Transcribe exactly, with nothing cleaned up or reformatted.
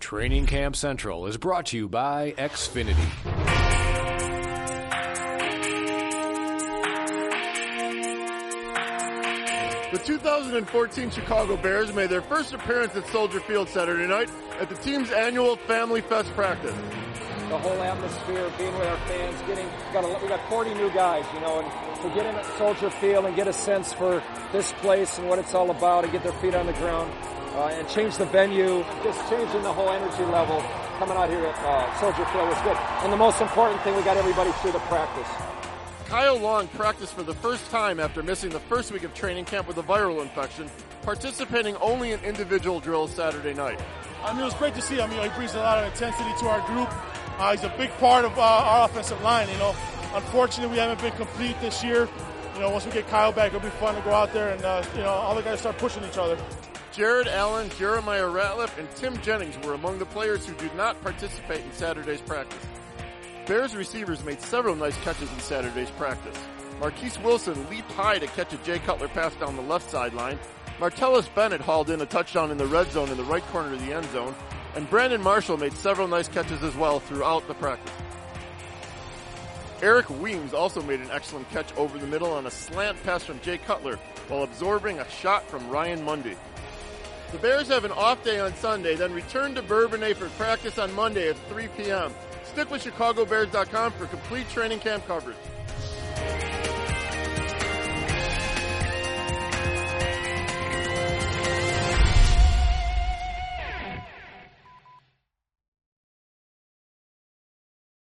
Training Camp Central is brought to you by Xfinity. The two thousand fourteen Chicago Bears made their first appearance at Soldier Field Saturday night at the team's annual Family Fest practice. The whole atmosphere, being with our fans, getting got a, we got forty new guys, you know, and to get in at Soldier Field and get a sense for this place and what it's all about, and get their feet on the ground, uh, and change the venue, just changing the whole energy level. Coming out here at uh, Soldier Field was good, and the most important thing, we got everybody through the practice. Kyle Long practiced for the first time after missing the first week of training camp with a viral infection, participating only in individual drills Saturday night. I mean, it was great to see him. You know, he brings a lot of intensity to our group. Uh, he's a big part of uh, our offensive line, you know. Unfortunately, we haven't been complete this year. You know, once we get Kyle back, it'll be fun to go out there and, uh, you know, all the guys start pushing each other. Jared Allen, Jeremiah Ratliff, and Tim Jennings were among the players who did not participate in Saturday's practice. Bears receivers made several nice catches in Saturday's practice. Marquise Wilson leaped high to catch a Jay Cutler pass down the left sideline. Martellus Bennett hauled in a touchdown in the red zone in the right corner of the end zone. And Brandon Marshall made several nice catches as well throughout the practice. Eric Weems also made an excellent catch over the middle on a slant pass from Jay Cutler while absorbing a shot from Ryan Mundy. The Bears have an off day on Sunday, then return to Bourbonnais for practice on Monday at three p.m. Stick with Chicago Bears dot com for complete training camp coverage.